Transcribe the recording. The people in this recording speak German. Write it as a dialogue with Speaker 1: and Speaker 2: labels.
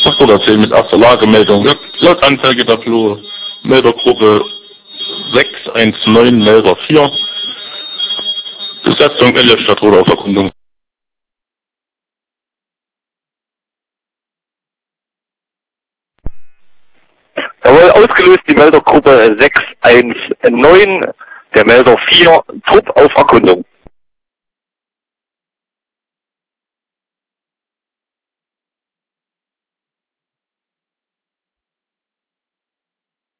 Speaker 1: 810 mit erster Lagemeldung. Laut Anzeige der Flur, Meldergruppe 619, Melder 4. Besetzung Ellerstadt oder auf Erkundung.
Speaker 2: Jawohl, ausgelöst die Meldergruppe 619, der Melder 4, Trupp auf Erkundung.